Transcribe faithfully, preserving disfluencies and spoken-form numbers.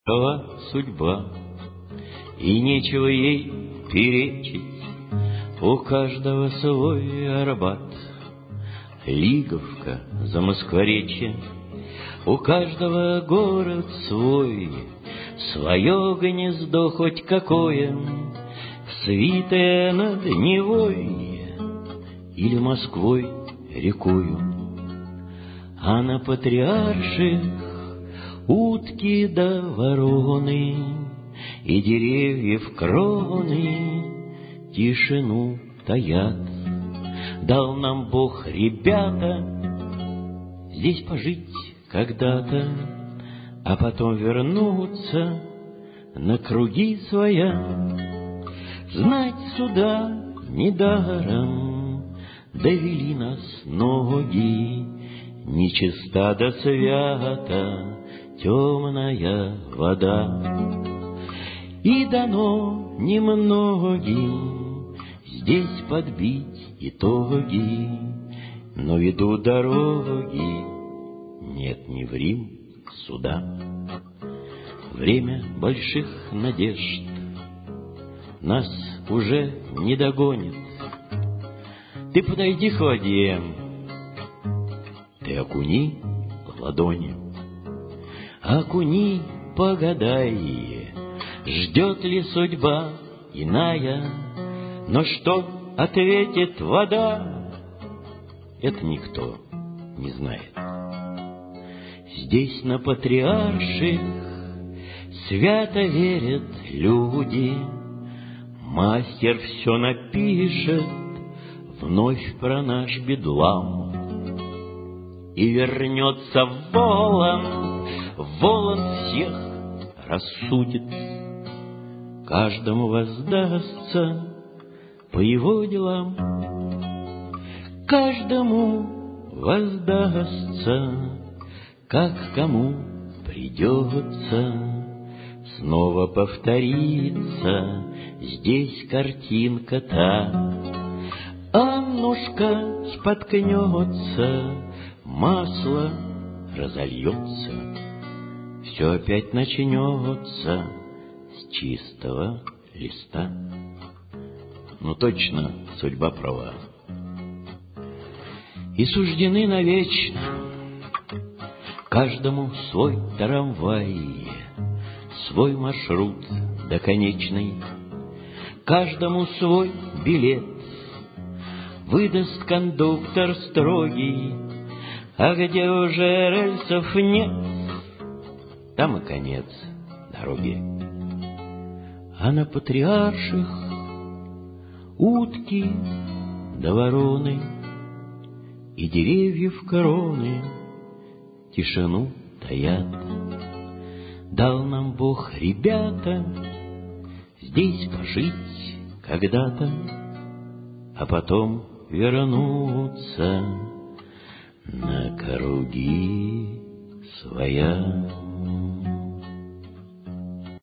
Такова судьба, и нечего ей перечить. У каждого свой Арбат, Лиговка, Замоскворечье. У каждого город свой, свое гнездо хоть какое, свитое над Невой или Москвой рекою. А на Патриарших утки да вороны и деревьев кроны тишину таят. Дал нам Бог, ребята, здесь пожить когда-то, а потом вернуться на круги своя. Знать сюда недаром довели нас ноги, нечиста да свята темная вода. И дано немногим здесь подбить итоги, но ведут дороги нет ни в Рим суда. Время больших надежд нас уже не догонит. Ты подойди к воде, ты окуни ладони, окуни, погадай, ждет ли судьба иная. Но что ответит вода, это никто не знает. Здесь на Патриарших свято верят люди, мастер все напишет вновь про наш бедлам. И вернется волан, волан всех рассудит, каждому воздастся по его делам, каждому воздастся, как кому придется. Снова повторится здесь картинка та. Аннушка споткнется, масло разольется, все опять начнется с чистого листа. Ну точно судьба права. И суждены навечно каждому свой трамвай, свой маршрут до конечный, каждому свой билет выдаст кондуктор строгий. А где уже рельсов нет, там и конец дороги. А на Патриарших утки да вороны и деревьев кроны тишину таят. Дал нам Бог, ребята, здесь пожить когда-то, а потом вернуться на круги своя.